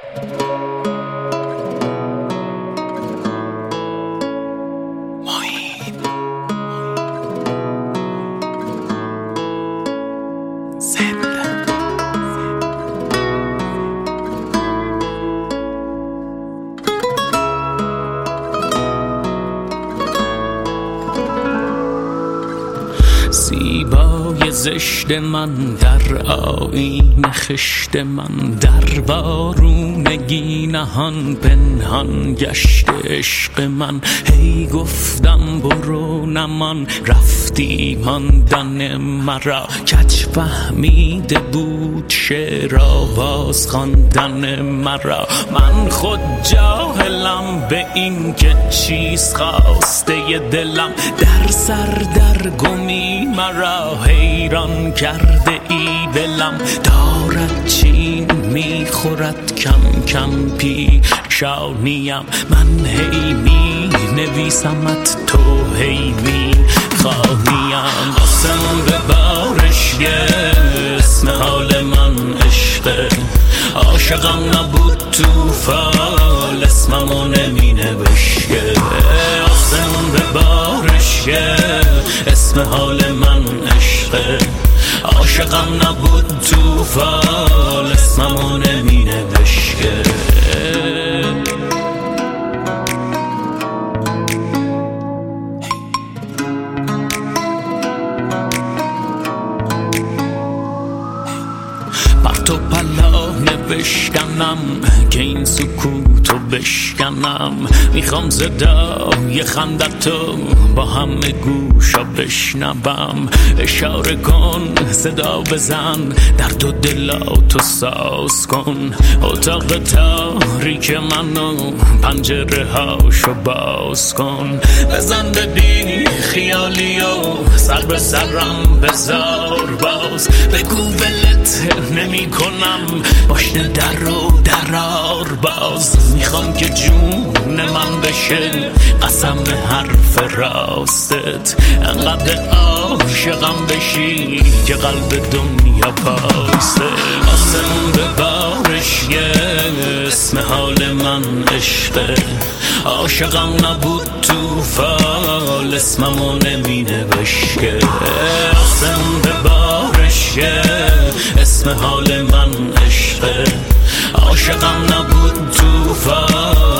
زیبای زشت من در آیین خشت من، در وارونگی نهان پنهان گشت عشق من. هی گفتم برو نمان، رفتی ماندن مرا. کج فهمیده بود شعر آواز خواندن مرا. من خود جاهلم به این که چیز خواسته دلم. در سر در گمی مرا حیران کرده ای دلم. دارد چین میخورد کم کم پیشانیم. من هی می نویسمت، تو هی می خواهیم. آسمون به بارش اسم حال من عشقه. عاشقم نبود تو فال، اسممو نمی نوشته. آسمون به بارش اسم حال من عشقه. عاشقم نبود تو فال، اسممو نمی نوشته. بر تو پلا نوشتنم که این سکوتو بشکنم. میخوام صدای خندتو با همه گوشا بشنوم. اشاره کن، صدا بزن، درد و دلاتو ساز کن. اتاق تاریک منو پنجره هاشو باز کن. بزن به بی خیالی و سر به سرم بذار باز. بگو ولت نمی کنم، باشته در رو درار باز. میخوام که جون من بشه قسم حرف راستت. انقدر عاشقم بشی که قلب دنیا پاسه. آسمون به بارش اسم حال من عشقه. عاشقم نبود تو فال، اسممو نمی نوشته. آسمون به بارش اسم حال من عشقه. عاشقم نبود تو فال،